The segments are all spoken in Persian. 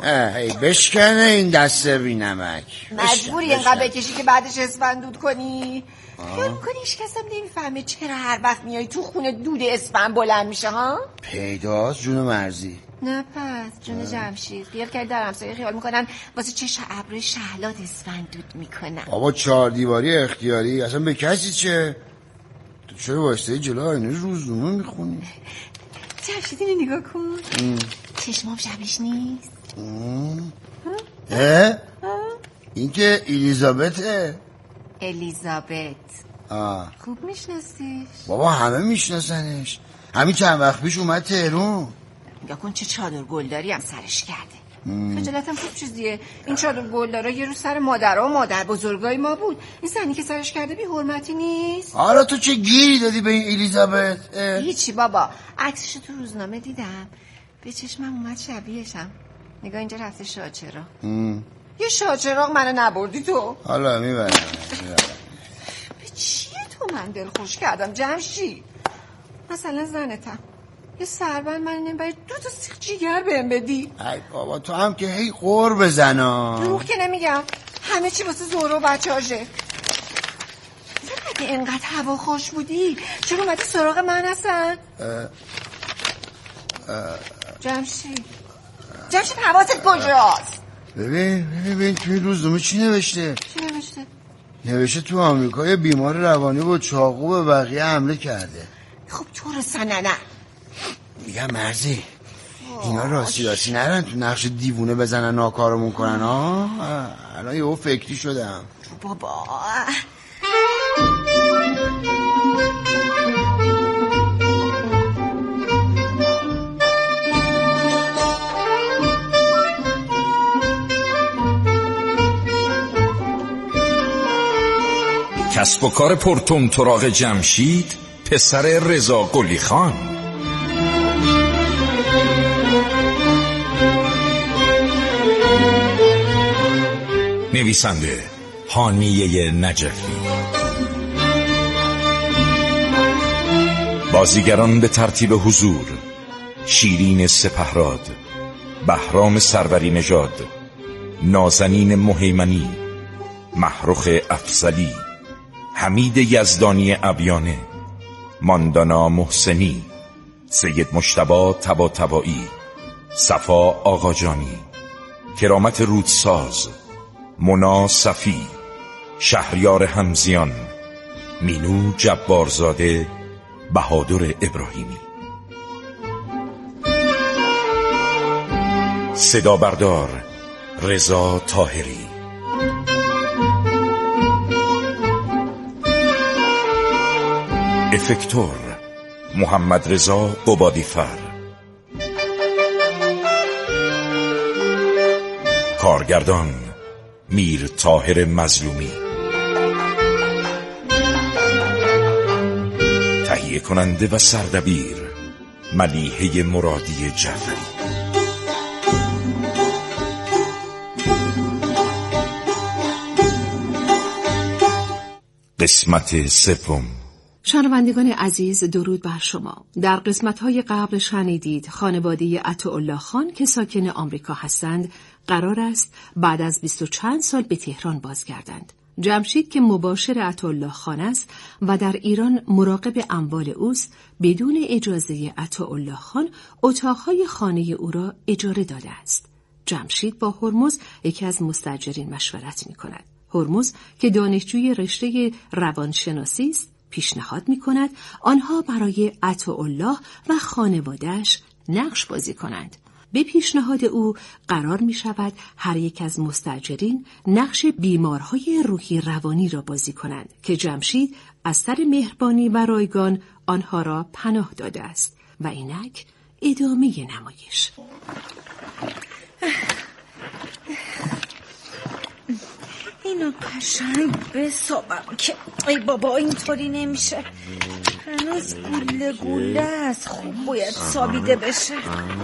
بشکنه این دسته بی نمک. مجبوری اینقدر بکشی که بعدش اسفندود کنی؟ خیال میکنی هیچ کس هم نمیفهمه چرا هر وقت میای تو خونه دود اسفند بلند میشه ها؟ پیداست جون مرزی. نه پس جون جمشید خیال کرد در همسایه خیال میکنن واسه چه ابروی شهلات اسفند دود میکنن. بابا 4 دیواری اختیاری اصلا به کسی چه؟ تو چرا واسه جلو آینه روزنامه میخونی؟ جمشید اینو نگاه کن. چشمام شبیش نیست؟ این که الیزابته. الیزابت خوب میشناسیش؟ بابا همه میشناسنش. همین چند وقت پیش اومد تهران. نگاه کن چه چادر گلداری هم سرش کرده. خجالتم خوب چیزیه. این چادر گلدارا یه روز سر مادرها و مادر بزرگای ما بود. این زنی که سرش کرده بی حرمتی نیست؟ حالا تو چه گیری دادی به این الیزابت؟ هیچی بابا، عکسشو تو روزنامه دیدم به چشمم اومد شبیهشم. نگاه اینجا رفته شاچرا. یه شاچراغ منو نبردی تو؟ حالا میبرم. به چیه تو من دل خوش کردم جمشید؟ مثلا زنتم یه سربند من نمیبری 2 تا سیخ جیگر بهم بدی. ای بابا تو هم که هی قور بزنا. دروغ که نمیگم، همه چی واسه زهره و بچه‌هاشه. اگه اینقدر هوا خوش بودی چرا اومدی سراغ من هستن؟ جمشید حواست کجاست؟ ببین توی روزنامه چی نوشته؟ چی نوشته؟ نوشته تو آمریکا یه بیمار روانی با چاقو به بقیه حمله کرده. خب تو رسانه نه میگم مرزی اینا راستی نرن تو نقش دیوونه بزنن ناکارمون کنن ها. الان یهو فکری شدم بابا. کسب و کار پرطمطراق جمشید پسر رضا قلی خان. نویسنده هانیه نجفی. بازیگران به ترتیب حضور: شیرین سپهراد، بهرام سروری نژاد، نازنین مهیمنی، محروخ افضلی، حمید یزدانی ابیانه، ماندانا محسنی، سید مجتبی طباطبایی، صفا آقاجانی، کرامت رودساز، مونا صفی، شهریار حمزیان، مینو جبارزاده، بهادر ابراهیمی. صدا بردار رضا طاهری. افکتور محمد رضا قبادیفر. کارگردان میر طاهر مظلومی. تهیه کننده و سردبیر ملیحه مرادی جعفری. قسمت سوم. شنوندگان عزیز درود بر شما. در قسمت‌های قبل شنیدید خانواده عطاالله خان که ساکن آمریکا هستند قرار است بعد از 20 و چند سال به تهران بازگردند. جمشید که مباشر عطاالله خان است و در ایران مراقب اموال اوست بدون اجازه عطاالله خان اتاق‌های خانه او را اجاره داده است. جمشید با هرمز یکی از مستاجرین مشورت می‌کند. هرمز که دانشجوی رشته روانشناسی است پیشنهاد می‌کند آنها برای عطاالله و خانواده‌اش نقش بازی کنند. به پیشنهاد او قرار می‌شود هر یک از مستاجرین نقش بیمارهای روحی روانی را بازی کنند که جمشید از سر مهربانی و رایگان آنها را پناه داده است. و اینک ادامه نمایش. اینو قشنگ بسابم که ای بابا اینطوری نمیشه، هنوز گوله است، خوب باید سابیده بشه.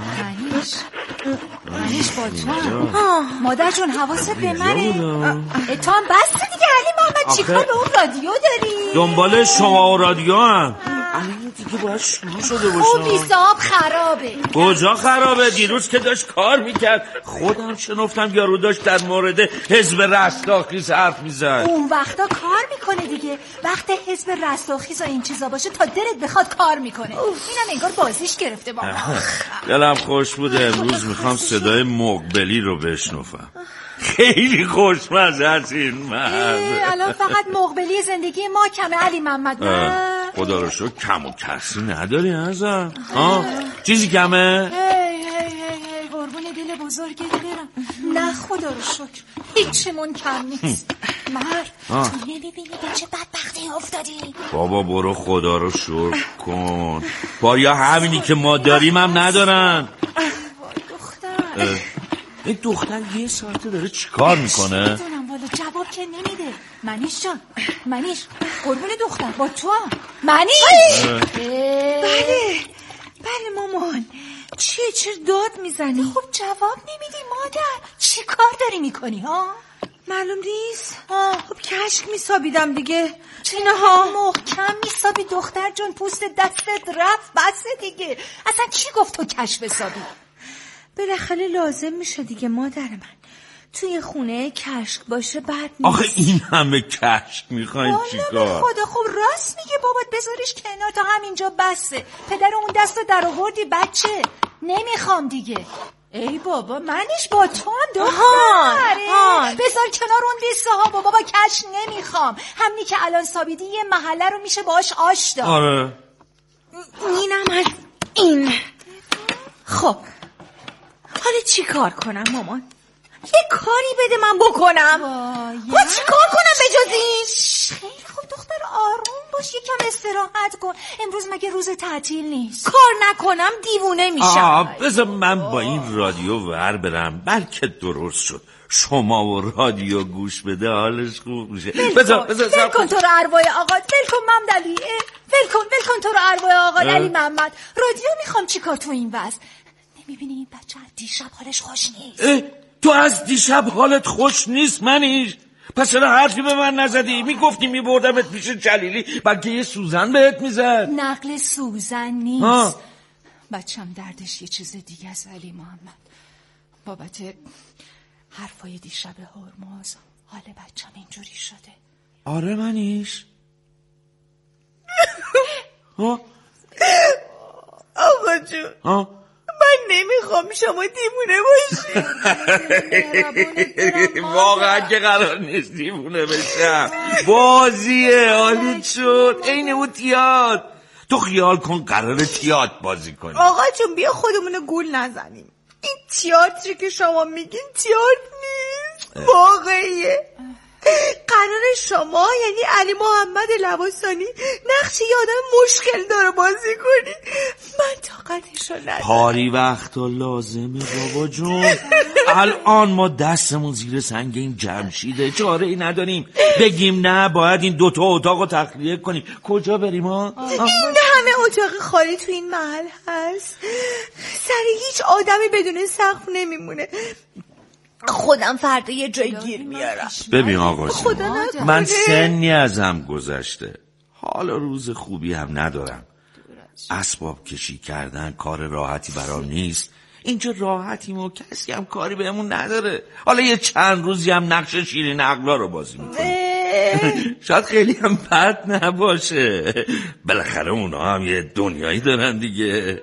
منیش با تو مادر جون حواست به منه. تو هم بسته دیگه علی محمد، چیکار به اون رادیو داری؟ دنبال شما و رادیو هم الان دیگه باید شروع شده باشه. حساب خرابه. کجا خرابه؟ دیروز که داشت کار میکرد خودم شنفتم یارو داشت در مورد حزب رستاخیز حرف میزد. اون وقتا کار میکنه دیگه. وقت حزب رستاخیز و این چیزا باشه تا دلت بخواد کار میکنه. اینم انگار بازیش گرفته بابا. دلم خوش بوده. امروز میخوام صدای مقبلی رو بشنفم. خیلی خوشمزه است این مرد. الان فقط مقبلی زندگی ما کمه علی محمد. خدا رو شکر کم و کسی نداری ازم. چیزی کمه؟ قربون دل بزرگت برم. نه خدا رو شکر هیچمون کم نیست. مرد تو نمیبینی به چه بدبختی افتادی؟ بابا برو خدا رو شکر کن. باریا همینی که ما داریم هم ندارن. وای دختر. این دختر یه ساعته داره چیکار میکنه؟ نمیدونم والا جواب که نمیده. منیش جان منیش قربون دختر با تو هم منیش. بله مامان. چرا داد میزنی؟ خب جواب نمیدی مادر. چی کار داری میکنی ها؟ معلوم نیست. خب کشک میسابیدم دیگه. اینها محکم میسابی دختر جون. پوست دستت رفت بسه دیگه. اصلا کی گفت تو کشف حسابی؟ بالاخره لازم میشه دیگه مادر من. توی خونه کشک باشه بد نیست. آخه این همه کشک میخواین چیکار؟ خدا خب راست میگه بابات. بذاریش کنار تا همینجا بسه. پدر اون دستو در آوردی بچه. نمیخوام دیگه. ای بابا منیش با تو هم دختر. بذار کنار اون دیسه ها. بابا کشک نمیخوام. همینی که الان سابیدی یه محله رو میشه باش آش داد. آره اینم از این. خب حالا چی کار کنم مامان؟ یه کاری بده من بکنم. چی کار کنم به جز این؟ خیلی خوب دختر آروم باش. یکم استراحت کن. امروز مگه روز تعطیل نیست؟ کار نکنم دیوونه میشم. بذار من با این رادیو ور برم بلکه درست شد. شما و رادیو گوش بده حالش خوب میشه. بذار ول کن تو رو ارواح آقا. ول کن ممدلی. ول کن تو رو ارواح آقا علی محمد. رادیو میخوام چیکار تو این وضع؟ میبینی این بچه از دیشب حالش خوش نیست. تو از دیشب حالت خوش نیست منیش؟ پس چرا حرفی به من نزدی؟ میگفتی میبردمت پیش جلیلی بلکه یه سوزن بهت میزد. نقل سوزن نیست. بچم دردش یه چیز دیگه است علی محمد. بابت حرفای دیشب هرمز حال بچم اینجوری شده. آره منیش. آقا جون من نمیخوام شما دیوونه باشی. واقعا که قرار نیست دیوونه بشم. بازیه حالیت شد. این او تیات. تو خیال کن قرار تیات بازی کنی. آقا جون بیا خودمونو گول نزنیم. این تیاتری که شما میگین تیات نیست واقعیه. قرار شما یعنی علی محمد لواسانی نقش یه آدم مشکل داره بازی کنی. من طاقتشو ندارم. پاری وقتا لازمه بابا جون. الان ما دستمون زیر سنگ این جمشیده. چاره ای نداریم بگیم نه باید این دوتا اتاقو تخلیه کنیم. کجا بریم ها؟ این همه اتاق خالی تو این محل هست. سر هیچ آدمی بدون سقف نمیمونه. خودم فردا یه جای گیر میارم. ببین آقا من سنی ازم گذشته. حالا روز خوبی هم ندارم. اسباب کشی کردن کار راحتی برام نیست. اینجا راحتیم و کسی هم کاری بهمون نداره. حالا یه چند روزی هم نقش شیرین عقلا رو بازی میکنیم. شاید خیلی هم بد نباشه. بالاخره اونا هم یه دنیایی دارن دیگه.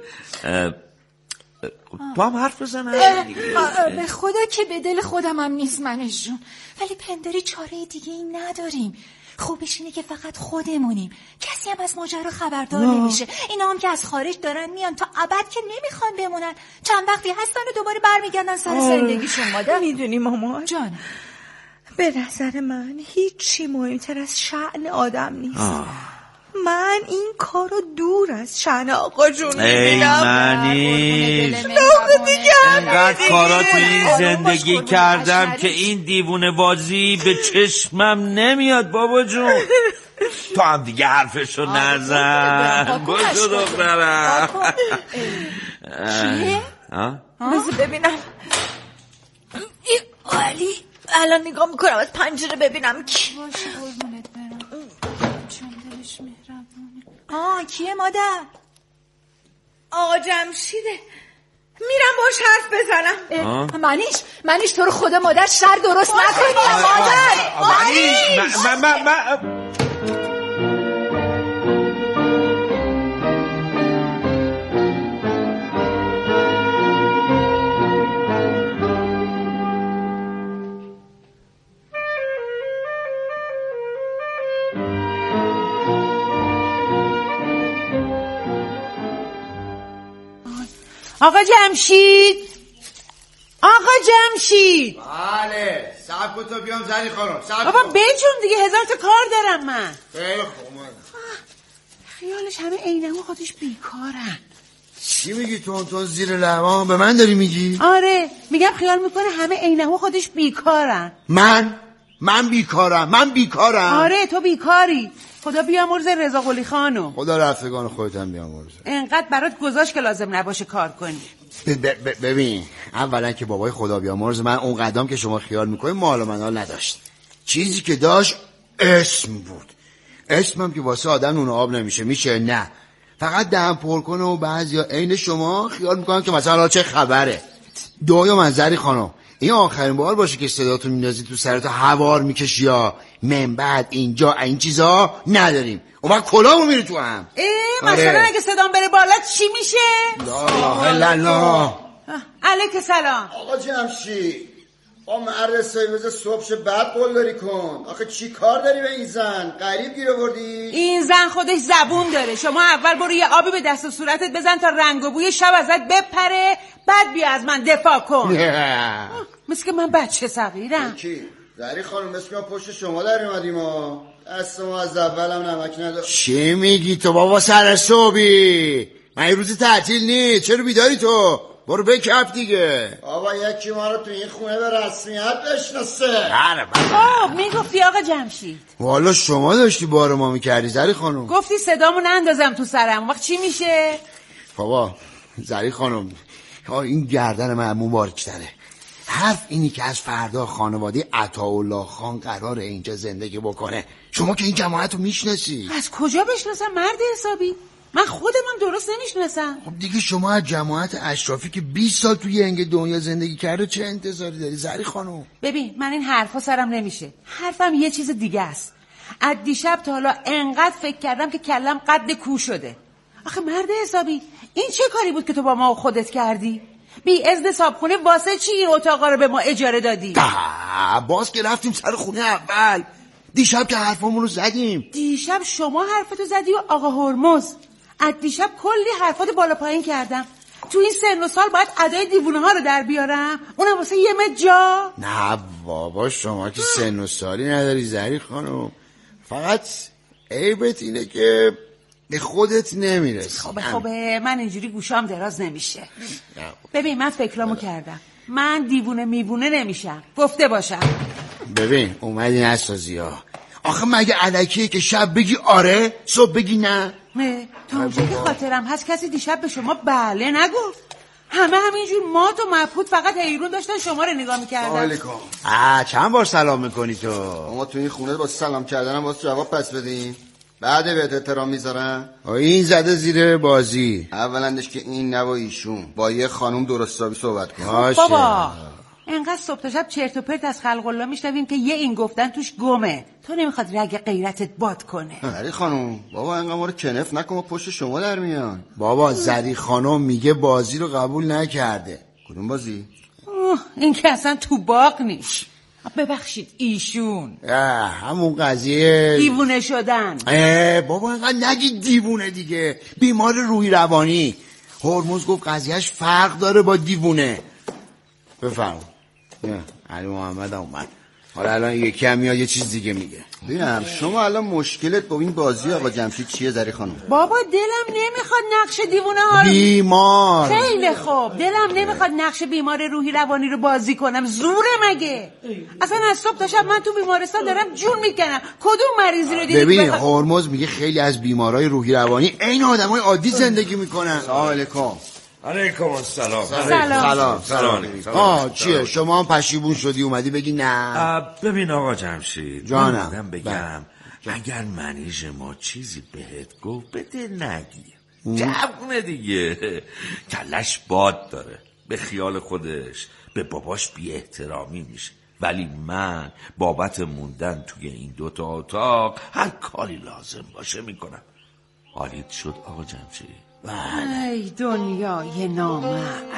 تو هم حرف بزن. به خدا که به دل خودم هم نیست منش جون. ولی پنداری چاره دیگه ای نداریم. خوبش اینه که فقط خودمونیم. کسی هم از ماجرا خبردار نمیشه. اینا هم که از خارج دارن میان تا ابد که نمیخوان بمونن. چند وقتی هستن و دوباره برمیگردن سر زندگیشون. مادر میدونی مامان جان به نظر من هیچی مهمتر از شأن آدم نیست. من این کارو دور از شأن آقا جون میبینم. منیش انقدر کارا تو این زندگی کردم که این دیوونه بازی به چشمم نمیاد بابا جون. تو هم دیگه حرفشو نزن. باشو دخترم. چیه؟ بذار ببینم. علی الان نگاه میکنم از پنجره ببینم کی. باشه قربونت برم. چون دلش مهربونه. کیه مادر؟ آقا جمشیده. میرم باش حرف بزنم. منیش تو رو خدا مادر شر درست نکنی مادر. آقا جمشید. بله صبر کن تا بیام زنی خانم. بابا بجون دیگه، 1000 تا کار دارم من. خیلی خوب. خیالش همه عینه‌ها خودش بیکارن. چی میگی تو زیر لبا؟ به من داری میگی؟ آره میگم خیال میکنه همه عینه‌ها خودش بیکارن. من بیکارم. آره تو بیکاری. خدا بیامرزه رضا قلی خانو. خدا رفتگان خودت هم بیامرزه. انقدر برات گذاشت که لازم نباشه کار کنی. ببین اولا که بابای خدا بیامرز من اون قدم که شما خیال میکنی مال و منال نداشت. چیزی که داشت اسم بود. اسمم که واسه آدم نون آب نمیشه نه، فقط دهن پر کنه و بعضیا عین شما خیال میکنن که مثلا چه خبره. دایا منظری خانم این آخرین بار باشه که صداتون میندازی تو سرت هوار میکشی یا من بعد اینجا این چیزا نداریم. اون وقت کلامو میری تو هم. مثلا اگه صدام بره بالا چی میشه؟ لا اله الا الله. علیک سلام. آقا جمشید مرد سایوز صبحش بعد قلدری کن. آخه چی کار داری به این زن؟ غریب گیر آوردی؟ این زن خودش زبون داره. شما اول برو یه آبی به دست و صورتت بزن تا رنگ و بوی شب ازت بپره، بعد بیا از من دفاع کن. مثل که من بچه صغیرم. کی؟ زری خانم مثل که پشت شما در اومدیم ها. دست ما از اولم نمک نداشت. چی میگی تو بابا سر صبحی؟ من این روز تعطیل نیست. چرا بیداری تو؟ برو بکپ دیگه. بابا یکی ما رو تو این خونه به رسمیت بشناسه. میگفتی آقا جمشید. والا شما داشتی بار ما میکردی زری خانم. گفتی صدامو نندازم تو سرم. وقت چی میشه؟ بابا زری خانم این گردن من مبارک تره. حرف اینی که از فردا خانواده عطاالله خان قراره اینجا زندگی بکنه. شما که این جماعت رو میشناسی. از کجا بشناسم مرد حسابی؟ من خودم درست نمیشناسم. خب دیگه شما از جماعت اشرافی که 20 سال توی انگ دنیا زندگی کرده چه انتظاری داری زری خانم؟ ببین من این حرفا سرم نمیشه. حرفم یه چیز دیگه است. از دیشب تا حالا انقدر فکر کردم که کلم قد کو شده. آخه مرد حسابی این چه کاری بود که تو با ما و خودت کردی؟ بی اذن صابخونه واسه چی این اتاقا رو به ما اجاره دادی؟ باز که رفتیم سر خونه اول. دیشب که حرفامون رو زدیم. دیشب شما حرفتو زدی و آقا هرمز. از دیشب کلی حرفات بالا پایین کردم. تو این سن و سال باید ادای دیوونه ها رو در بیارم؟ اونم واسه یه مت جا؟ نه بابا شما که سن و سالی نداری زری خانم. فقط عیبت اینه که به خودت نمیرسی. خبه من اینجوری گوشام دراز نمیشه. ببین من فکرامو کردم. من دیوونه میوونه نمیشم. گفته باشم. ببین اومدی نسازی ها. آخه مگه الکیه که شب بگی آره صبح بگی نه؟ تا اونجا که خاطرم هست کسی دیشب به شما بله نگفت. همه همینجور مات و مبهوت فقط حیرون داشتن شما رو نگاه میکردن. چند بار سلام میکنی تو؟ ما تو این خونه با سلام کردنم واسه جواب پس بدیم. بعد بهت احترام میذارن. این زده زیر بازی. اولندش که این نه و ایشون با یه خانوم درستابی صحبت کن. بابا انقدر صبح تا شب چرت و پرت از خلق الله میشنویم که یه این گفتن توش گمه. تو نمیخواد رگ غیرتت باد کنه. زری خانم بابا انقدر ما رو کنف نکن پشت شما در میان. بابا زری خانم میگه بازی رو قبول نکرده. کدوم بازی؟ این که اصلا تو باغ نیست. ببخشید ایشون همون قضیه دیوونه شدن. بابا انقدر نگید دیوونه دیگه. بیمار روحی روانی. هرمز گفت قضیهش فرق داره با دیوونه. بفرم علی محمد اومد. حالا الان یکی هم میاد یه چیز دیگه میگه. ببینم شما الان مشکلت با این بازی آقا جمشید چیه زری خانم؟ بابا دلم نمیخواد نقش دیوونه ها رو بیمار. خیلی خوب دلم نمیخواد نقش بیمار روحی روانی رو بازی کنم. زوره مگه؟ اصلا از صبح تا شب من تو بیمارستان دارم جون میکنم. کدوم مریضی رو دیدی؟ ببین هرمز میگه خیلی از بیمارای روحی روانی عین آدمای عادی زندگی میکنن. سلام علیکم. علیکم السلام. سلام. چیه شما هم پشیمون شدی اومدی بگی نه؟ ببین آقا جمشید جانم بگم اگر منیژ ما چیزی بهت گفت بده نگیر. جوونه دیگه، کلش باد داره، به خیال خودش به باباش بی احترامی میشه. ولی من بابت موندن توی این 2 اتاق هر کاری لازم باشه میکنم. حالیت شد آقا جمشید؟ ای دنیای نامرد.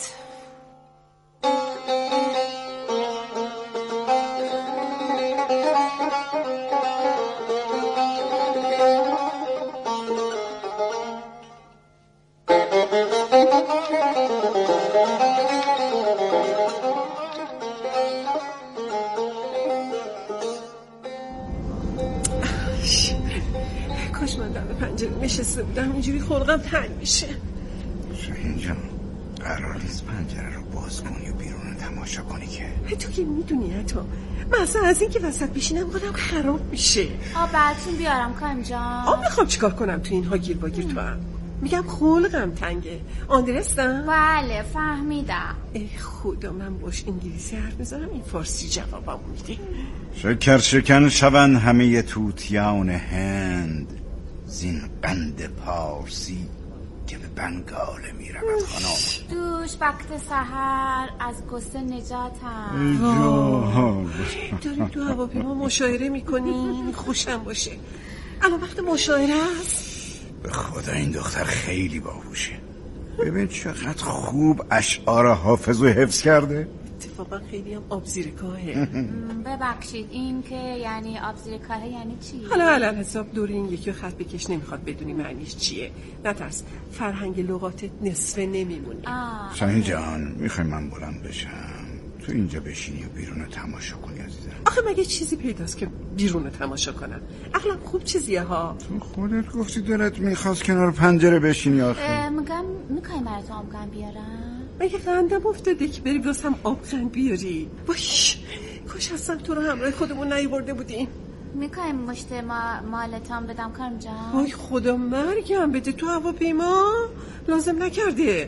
کاش من دم پنجره نشسته بودم، اینجوری خلقم تنگ میشه. شاهین جان، قرار نیست پنجره رو باز کنی و بیرون تماشا کنی که. تو که میدونی حتی من اصلا از این که وسط بشینم خودم خراب میشه. آب براتون بیارم کام جان؟ آب میخوام چیکار کنم تو این ها گیر با گیر تو هم؟ میگم خلقم تنگه. آندرستم؟ بله فهمیدم. ای خدا، من باش انگلیسی حرف میزنم این فارسی جوابم میده. شکر شکن شون همه توتیان هند، زین قند پارسی که به بنگال میرود خانم. دوش وقت سحر از غصه نجاتم. داریم تو هواپیما مشاعره میکنیم، خوشم باشه. الان وقت مشاعره است. به خدا این دختر خیلی باهوشه. ببین چقدر خوب اشعار حافظ رو حفظ کرده. اتفاقا خیلی هم آب زیر کاهه. ببخشید این که یعنی آب زیر کاهه یعنی چی؟ حالا علل حساب دور این یکی خط بکش، نمیخواد بدونی معنیش چیه. نترس، فرهنگ لغاتت نصفه نمیمونه. شاهین جان، میخوای من بلند بشم تو اینجا بشینی و بیرون تماشا کنی عزیزم؟ آخه مگه چیزی پیداست که بیرون تماشا کنم؟ عقلم خوب چیزیه ها. تو خودت گفتی دلت میخواست کنار پنجره بشینی. آخه میگم میخوای براتون آبقند بیارم؟ مگه قندم افتاده که بری واسم آبقند بیاری؟ باش، کاش اصلا تو رو همراه خودمون نیاورده بودیم. میخوایم مشت مالتان بدم کارم جان؟ وای خدا مرگم بده، تو هواپیما لازم نکرده.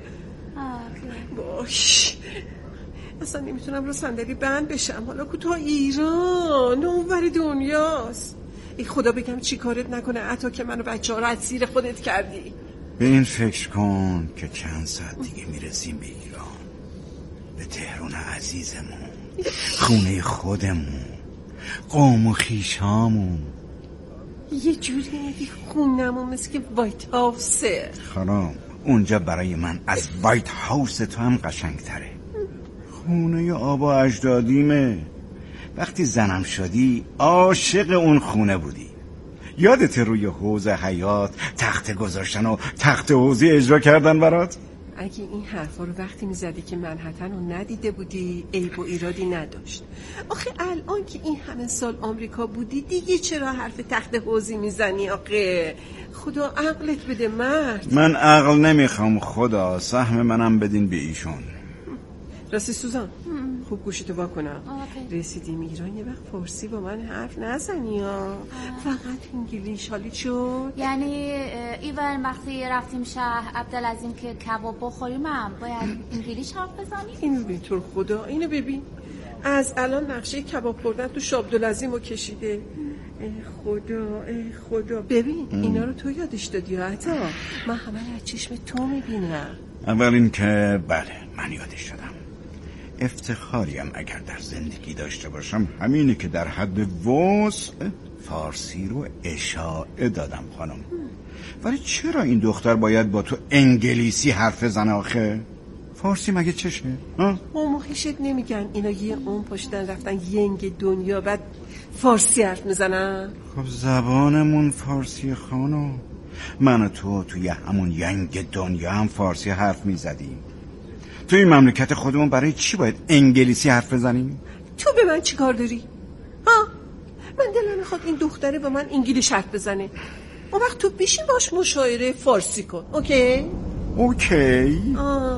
باش، اصلا نمیتونم رو صندلی بند بشم. حالا که تو ایران اونور دنیاست. ای خدا بگم چی کارت نکنه عطا که منو بچه‌ها رو از زیر خودت کردی. به این فکر کن که چند ساعت دیگه میرسیم به ایران، به تهران عزیزمون، خونه خودمون، قوم و خیشامون. یه جوری میگی خونمون مثل که وایت هاوسه. خانم اونجا برای من از وایت هاوس تو هم قشنگ تره. خونه آبا اجدادیمه. وقتی زنم شدی عاشق اون خونه بودی. یادت روی حوض حیاط تخت گذاشتن و تخت حوضی اجرا کردن برات؟ اگه این حرفا رو وقتی میزدی که منهتن رو ندیده بودی عیب و ایرادی نداشت. آخه الان که این همه سال آمریکا بودی دیگه چرا حرف تخت حوضی میزنی؟ آخه خدا عقلت بده مرد. من عقل نمیخوام خدا، سهم منم بدین به ایشون. راستی سوزان خوب گوشتو وا کنم. رسیدیم ایران یه وقت فارسی با من حرف نزنی ها، فقط انگلیش. حالی شد؟ یعنی ایول وقتی رفتیم شهر عبدالعظیم که کباب بخوریم هم باید انگلیش حرف بزنیم؟ اینو ببین تو خدا، اینو ببین از الان نقشه کباب خوردن تو شاه عبدالعظیم رو کشیده. ای خدا ای خدا. ببین اینا رو تو یادش دادی حتی من همه از چشم تو میبینم. اول این که بله من یادش دادم. افتخاریم اگر در زندگی داشته باشم همینه که در حد وسع فارسی رو اشاعه دادم خانم. ولی چرا این دختر باید با تو انگلیسی حرف بزنه آخه؟ فارسی مگه چشه؟ مخیشت نمیگن اینا یه اون پشتن رفتن ینگ دنیا بعد فارسی حرف میزنن؟ خب زبانمون فارسی خانم. من و تو توی همون ینگ دنیا هم فارسی حرف میزدیم. تو این مملکت خودمون برای چی باید انگلیسی حرف بزنیم؟ تو به من چی کار داری؟ ها؟ من دلم میخواد این دختره با من انگلیس حرف بزنه. اون وقت تو بشین باش مشاعره فارسی کن. اوکی؟ اوکی.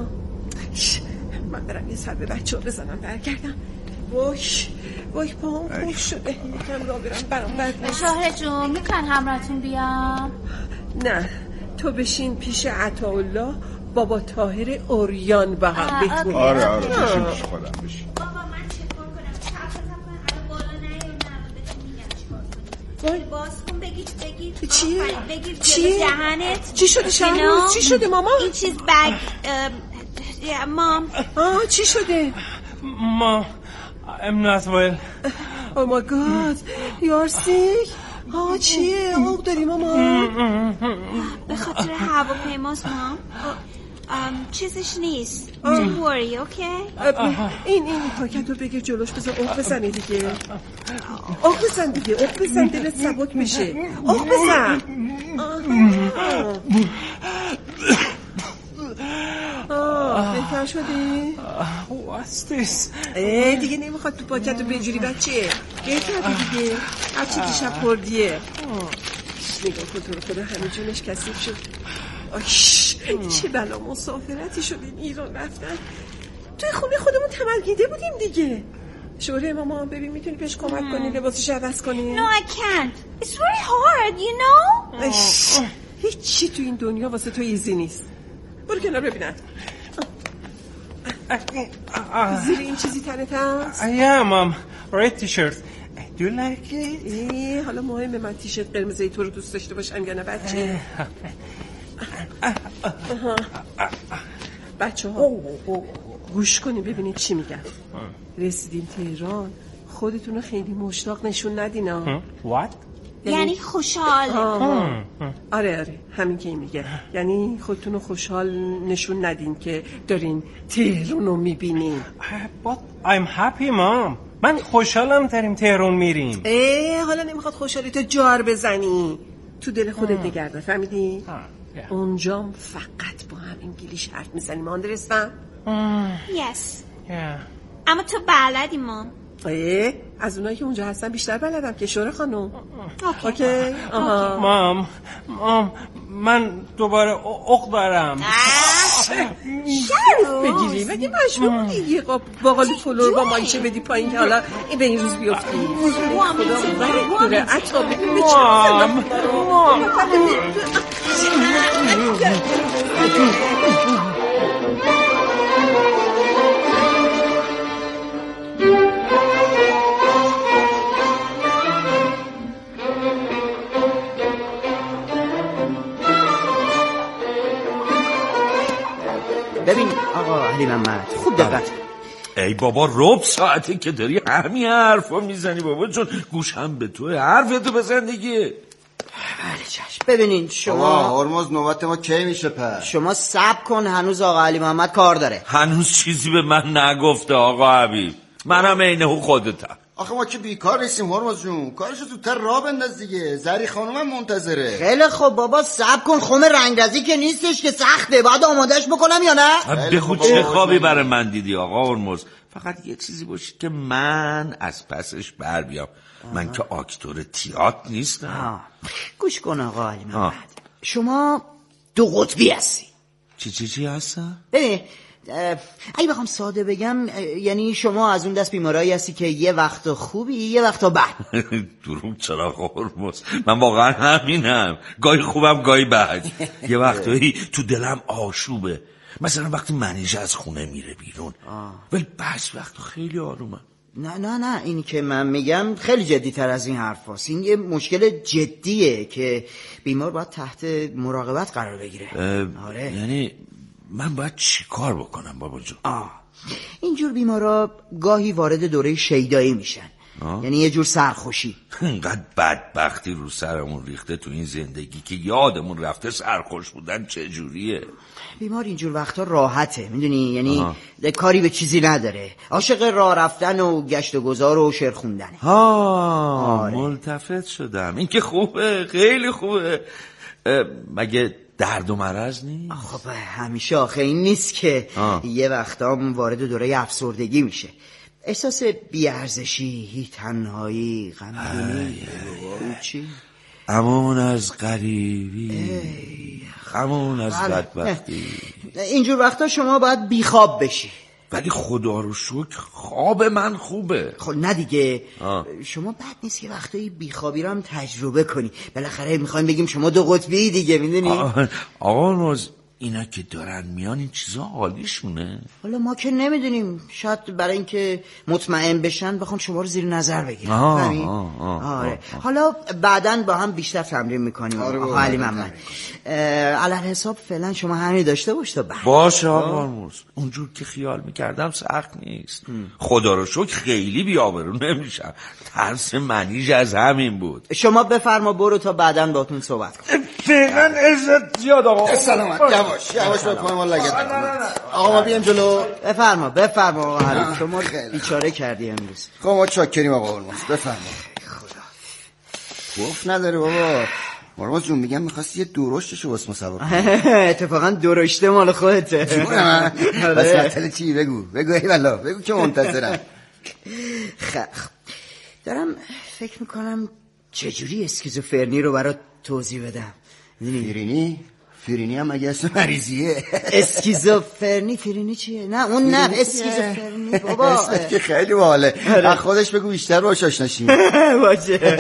من برم یه سر به بچه ها بزنم برگردم. وای پاهم خوش شده. یکم را برم برد. شاهر جون میکن همراهتون بیام؟ نه تو بشین پیش عطاالله بابا طاهر اوریان با هم بتونیم. آره بشین پیش خودم بشین. بابا من چطور کنم؟ چطور کنم؟ بالا نه یا نه بهتون میگم چیکار کنیم. باز کن بگیر چیه؟ بگیر چیه؟ دهنت. چی شده شهرزاد؟ چی شده ماما؟ این چیز بگ مام. چی شده؟ مام I'm not well. Oh my god you're sick. چیه؟ عقد داری ماما؟ به خاطر هواپیماست مام. چیزش نیست. Don't worry okay. این پاکت رو بگیر جلوش بذار عقد بزنی دیگه. عقد بزن دیگه. عقد بزن دلت سبک میشه. عقد بزن. بهتر شدی؟ What's this? دیگه نمیخواد تو پاکت رو بجوری بچه. بهتر دیگه. هرچی دیشب خوردیه. نگاه کن تو رو خدا همه جونش کثیف شد. چه بلا مسافرتی شدیم ایران رفتن. توی خونه خودمون تملگیده بودیم دیگه. شوره ماما ببین میتونی پیش کمک کنی لباسش عوض کنی؟ No I can't. It's very hard you know. هیچ چی تو این دنیا واسه تو ایزی نیست. برو کنار ببینم. زیر این چیزی تنت هست؟ Yeah mom. Red t-shirt. Do you like it? حالا مهمه من تیشرت قرمزی تو رو دوست داشته باشم یا نه بچه؟ بچه ها گوش کنیم ببینید چی میگن. رسیدیم تهران خودتون رو خیلی مشتاق نشون ندین ها. What? یعنی خوشحال. آره همین که این میگه. یعنی خودتون رو خوشحال نشون ندین که دارین تهران رو میبینین. But I'm happy mom. من خوشحالم داریم تهران میریم. حالا نمیخواد خوشحالی تو جار بزنی. تو دل خودت نگرده فهمیدی؟ اونجام فقط با هم انگلیش حرف میزنیم. آندرستم؟ Yes. Yeah. اما تو بلدی مام. از اونایی که اونجا هستن بیشتر بلدم که شوره خانم. اوکی. مام من دوباره عقد دارم. شرف بگیری مگه مجبوری یه قاب باقالی فلور با مایشه بدی پایین که حالا به این روز بیفتی. خدا مبارک دوره عطا ببین به ببین آقا علی محمد خوب دقت. ای بابا ربع ساعته که داری همین حرفا میزنی بابا جون. گوشم به تو حرفتو بزن دیگه. بله چشم. ببینین شما هرمز نوبت ما کی میشه پر؟ شما صبر کن هنوز آقا علی محمد کار داره. هنوز چیزی به من نگفته آقا حبیب. منم عینه خودتم. آخه ما که بیکار نیستیم هرمز جون. کارشو زودتر راه بنداز دیگه. زری خانومم منتظره. خیلی خب بابا صبر کن. خم رنگرزی که نیستش که سخته. باید آمادهش بکنم یا نه؟ بگو چه خوابی برای من دیدی آقا هرمز. فقط یه چیزی باشه که من از پسش بر بیام. من که آکتور تئاتر نیستم. گوش کن آقا علی محمد. شما دو قطبی هستی. چی هستم؟ ببین اگه بخوام ساده بگم یعنی شما از اون دست بیمارایی هستی که یه وقت خوبی یه وقت بد. دروغ چرا هرمز؟ من واقعا همینم. گاهی خوبم گاهی بد. یه وقتایی تو دلم آشوبه. مثلا وقتی منیژه از خونه میره بیرون. ولی بعض وقتا خیلی آرومم. نه اینی که من میگم خیلی جدی تر از این حرف هست. این یه مشکل جدیه که بیمار باید تحت مراقبت قرار بگیره. آره. یعنی من باید چی کار بکنم بابا جون؟ اینجور بیمارا گاهی وارد دوره شیدایی میشن. یعنی یه جور سرخوشی. اینقدر بدبختی رو سرمون ریخته تو این زندگی که یادمون رفته سرخوش بودن چجوریه. بیمار اینجور وقتا راحته میدونی. یعنی کاری به چیزی نداره. عاشق راه رفتن و گشت و گذار و شعر خوندنه. ملتفت شدم. این که خوبه. خیلی خوبه. مگه درد و مرض نیست؟ خب همیشه آخه این نیست که یه وقتا وارد دوره افسردگی میشه. احساس بی‌ارزشی، تنهایی، غمگینی. چی؟ امان از غریبی، امان از بدبختی. اینجور وقتا شما باید بیخواب بشی. ولی خدا رو شکر خواب من خوبه. خب نه دیگه. شما بد نیست که وقتایی بیخوابی رو هم تجربه کنی. بالاخره میخوایم بگیم شما دو قطبی دیگه میدونی. آقا هرمز اینا که دارن میان این چیزا حالیشونه؟ حالا ما که نمیدونیم، شاید برای اینکه مطمئن بشن بخوام شما رو زیر نظر بگیرن. آره. حالا بعداً با هم بیشتر تمرین میکنیم. آقا علی محمد علل حساب فعلا شما همین داشته باش تا بعد. باشه آقا مرز، اونجور که خیال میکردم سخت نیست. خدا رو شکر خیلی بی‌آبرو نمیشم. ترس منیج از همین بود. شما بفرما برو تا بعداً باهاتون صحبت کنم. فعلا عزت زیاد آقا. سلامت. یواش بکنم ما لگت. آقا ما بیام جلو. بفرما آقا حبیب، شما بیچاره کردی امروز. خب ما چاکریم آقا هرمز، بفرما. گفت نداره بابا. هرمز جون میگم می‌خواستی یه درشتشو واسه ما سوار کنی. اتفاقا درشته مال خودته. بس مثلا چی؟ بگو ای والله، بگو که منتظرم. دارم فکر میکنم چجوری اسکیزوفرنی رو برات توضیح بدم. فیرینی هم مگه اسم مریضیه؟ اسکیزوفرنی فیرینی چیه؟ نه اون نه اسکیزوفرنی بابا. اسمش که خیلی باحاله. از خودش بگو بیشتر باهاش آشنا شیم. باشه.